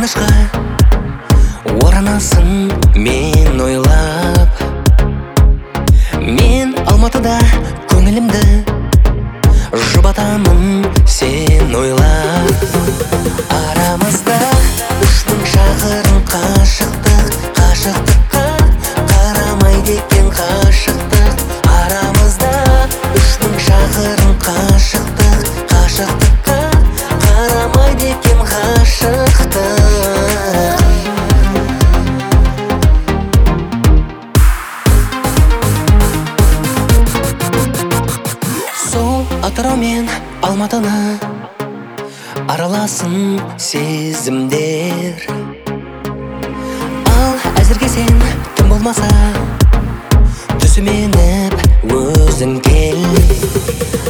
алғашқы оранасың мен ойлап. Мен Алматыда көңілімді жұбатамын сен ойлап. Арамызда 3000 шақырым қашықтық, қашықтыққа қарамайды екен қашықтық. Арамызда 3000 шақырым қашықтық, қашықтыққа қарамайды екен қашықтық. Сол Атырау мен Алматыны араласын сезімдер. Ал әзірге сен тым болмаса түсіменіп өзің кел.